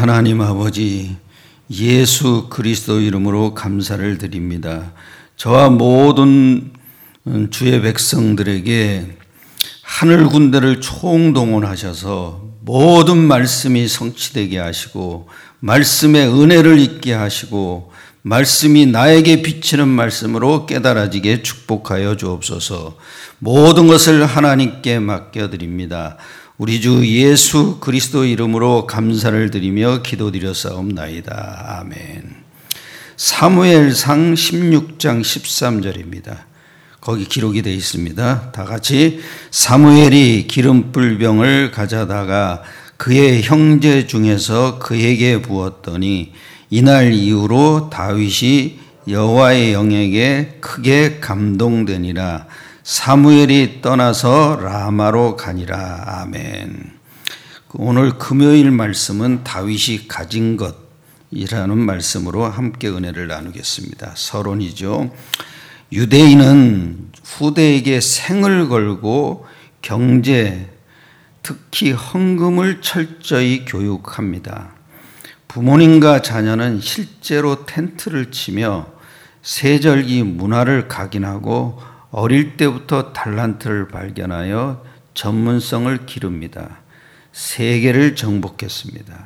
하나님 아버지, 예수 그리스도 이름으로 감사를 드립니다. 저와 모든 주의 백성들에게 하늘 군대를 총동원하셔서 모든 말씀이 성취되게 하시고 말씀의 은혜를 있게 하시고 말씀이 나에게 비치는 말씀으로 깨달아지게 축복하여 주옵소서. 모든 것을 하나님께 맡겨드립니다. 우리 주 예수 그리스도 이름으로 감사를 드리며 기도드렸사옵나이다. 아멘. 사무엘상 16장 13절입니다. 거기 기록이 되어 있습니다. 다 같이. 사무엘이 기름불병을 가져다가 그의 형제 중에서 그에게 부었더니 이날 이후로 다윗이 여호와의 영에게 크게 감동되니라. 사무엘이 떠나서 라마로 가니라. 아멘. 오늘 금요일 말씀은 다윗이 가진 것이라는 말씀으로 함께 은혜를 나누겠습니다. 서론이죠. 유대인은 후대에게 생을 걸고 경제, 특히 헌금을 철저히 교육합니다. 부모님과 자녀는 실제로 텐트를 치며 세절기 문화를 각인하고 어릴 때부터 달란트를 발견하여 전문성을 기릅니다. 세계를 정복했습니다.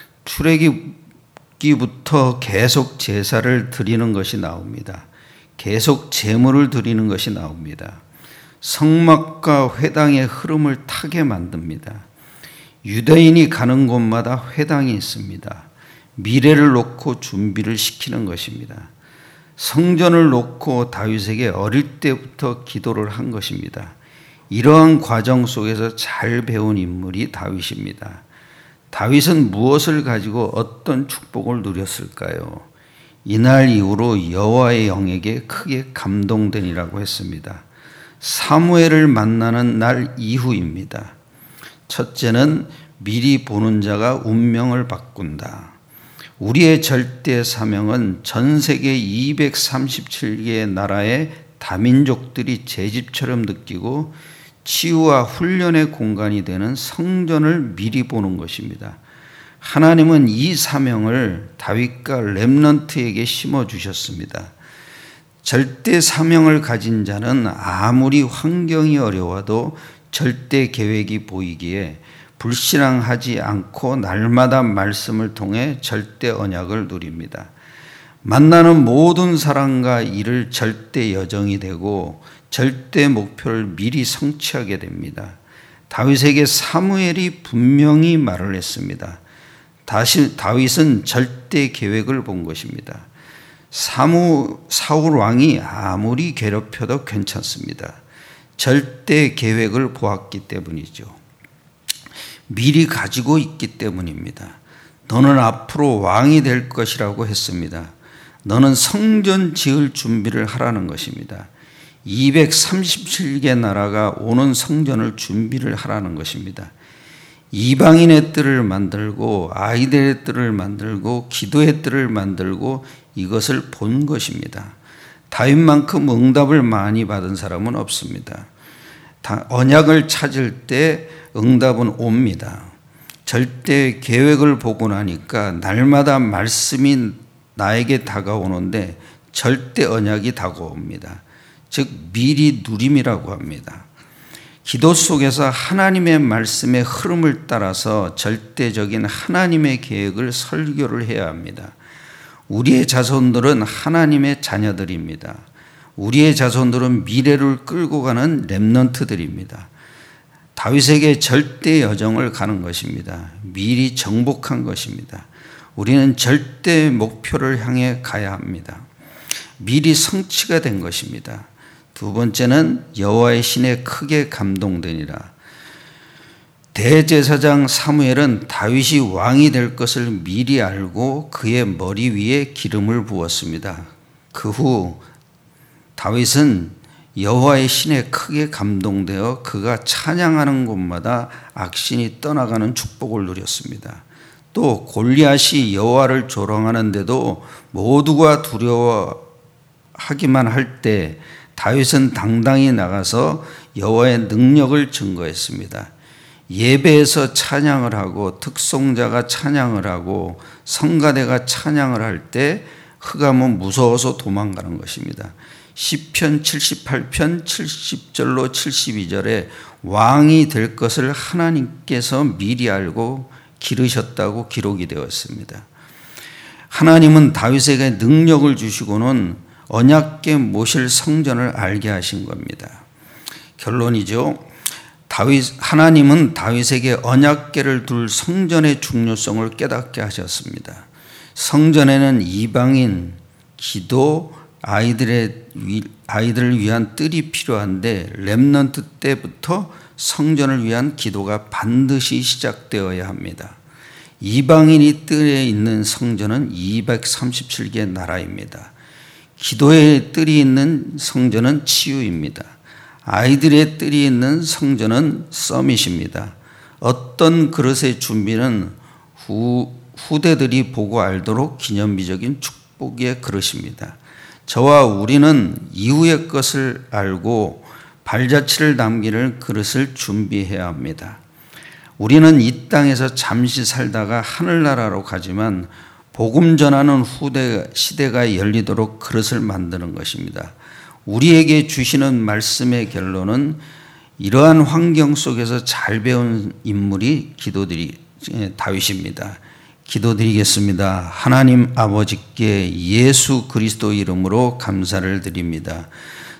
출애굽기부터 계속 제사를 드리는 것이 나옵니다. 계속 제물을 드리는 것이 나옵니다. 성막과 회당의 흐름을 타게 만듭니다. 유대인이 가는 곳마다 회당이 있습니다. 미래를 놓고 준비를 시키는 것입니다. 성전을 놓고 다윗에게 어릴 때부터 기도를 한 것입니다. 이러한 과정 속에서 잘 배운 인물이 다윗입니다. 다윗은 무엇을 가지고 어떤 축복을 누렸을까요? 이날 이후로 여호와의 영에게 크게 감동되니라고 했습니다. 사무엘을 만나는 날 이후입니다. 첫째는 미리 보는 자가 운명을 바꾼다. 우리의 절대 사명은 전 세계 237개의 나라의 다민족들이 제 집처럼 느끼고 치유와 훈련의 공간이 되는 성전을 미리 보는 것입니다. 하나님은 이 사명을 다윗과 렘넌트에게 심어주셨습니다. 절대 사명을 가진 자는 아무리 환경이 어려워도 절대 계획이 보이기에 불신앙하지 않고 날마다 말씀을 통해 절대 언약을 누립니다. 만나는 모든 사람과 일을 절대 여정이 되고 절대 목표를 미리 성취하게 됩니다. 다윗에게 사무엘이 분명히 말을 했습니다. 다윗은 절대 계획을 본 것입니다. 사울 왕이 아무리 괴롭혀도 괜찮습니다. 절대 계획을 보았기 때문이죠. 미리 가지고 있기 때문입니다. 너는 앞으로 왕이 될 것이라고 했습니다. 너는 성전 지을 준비를 하라는 것입니다. 237개 나라가 오는 성전을 준비를 하라는 것입니다. 이방인의 뜰을 만들고 아이들의 뜰을 만들고 기도의 뜰을 만들고 이것을 본 것입니다. 다윗만큼 응답을 많이 받은 사람은 없습니다. 언약을 찾을 때 응답은 옵니다. 절대 계획을 보고 나니까 날마다 말씀이 나에게 다가오는데 절대 언약이 다가옵니다. 즉 미리 누림이라고 합니다. 기도 속에서 하나님의 말씀의 흐름을 따라서 절대적인 하나님의 계획을 설교를 해야 합니다. 우리의 자손들은 하나님의 자녀들입니다. 우리의 자손들은 미래를 끌고 가는 렘넌트들입니다. 다윗에게 절대 여정을 가는 것입니다. 미리 정복한 것입니다. 우리는 절대 목표를 향해 가야 합니다. 미리 성취가 된 것입니다. 두 번째는 여호와의 신에 크게 감동되니라. 대제사장 사무엘은 다윗이 왕이 될 것을 미리 알고 그의 머리 위에 기름을 부었습니다. 그 후 다윗은 여호와의 신에 크게 감동되어 그가 찬양하는 곳마다 악신이 떠나가는 축복을 누렸습니다. 또 골리앗이 여호와를 조롱하는데도 모두가 두려워하기만 할 때 다윗은 당당히 나가서 여호와의 능력을 증거했습니다. 예배에서 찬양을 하고 특송자가 찬양을 하고 성가대가 찬양을 할 때 흑암은 무서워서 도망가는 것입니다. 시편 78편 70절로 72절에 왕이 될 것을 하나님께서 미리 알고 기르셨다고 기록이 되었습니다. 하나님은 다윗에게 능력을 주시고는 언약궤 모실 성전을 알게 하신 겁니다. 결론이죠. 하나님은 다윗에게 언약궤를 둘 성전의 중요성을 깨닫게 하셨습니다. 성전에는 이방인, 기도, 아이들을 위한 뜰이 필요한데 렘넌트 때부터 성전을 위한 기도가 반드시 시작되어야 합니다. 이방인이 뜰에 있는 성전은 237개의 나라입니다. 기도의 뜰이 있는 성전은 치유입니다. 아이들의 뜰이 있는 성전은 서밋입니다. 어떤 그릇의 준비는 후대들이 보고 알도록 기념비적인 축복의 그릇입니다. 저와 우리는 이후의 것을 알고 발자취를 남기는 그릇을 준비해야 합니다. 우리는 이 땅에서 잠시 살다가 하늘나라로 가지만 복음 전하는 시대가 열리도록 그릇을 만드는 것입니다. 우리에게 주시는 말씀의 결론은 이러한 환경 속에서 잘 배운 인물이 다윗입니다. 기도드리겠습니다. 하나님 아버지께 예수 그리스도 이름으로 감사를 드립니다.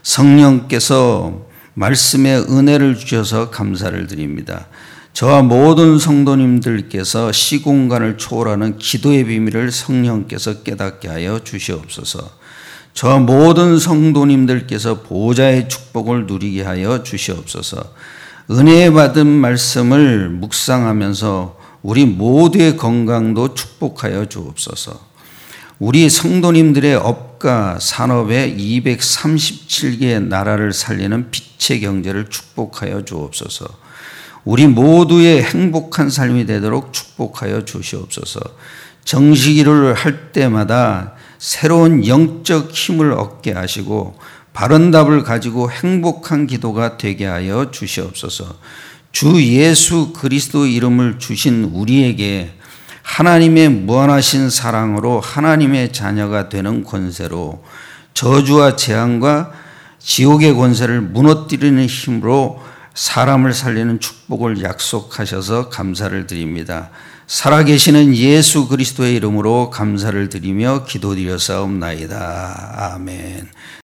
성령께서 말씀의 은혜를 주셔서 감사를 드립니다. 저와 모든 성도님들께서 시공간을 초월하는 기도의 비밀을 성령께서 깨닫게 하여 주시옵소서. 저와 모든 성도님들께서 보좌의 축복을 누리게 하여 주시옵소서. 은혜 받은 말씀을 묵상하면서 우리 모두의 건강도 축복하여 주옵소서. 우리 성도님들의 업과 산업에 237개의 나라를 살리는 빛의 경제를 축복하여 주옵소서. 우리 모두의 행복한 삶이 되도록 축복하여 주시옵소서. 정식일을 할 때마다 새로운 영적 힘을 얻게 하시고 바른 답을 가지고 행복한 기도가 되게 하여 주시옵소서. 주 예수 그리스도 이름을 주신 우리에게 하나님의 무한하신 사랑으로 하나님의 자녀가 되는 권세로 저주와 재앙과 지옥의 권세를 무너뜨리는 힘으로 사람을 살리는 축복을 약속하셔서 감사를 드립니다. 살아계시는 예수 그리스도의 이름으로 감사를 드리며 기도드렸사옵나이다. 아멘.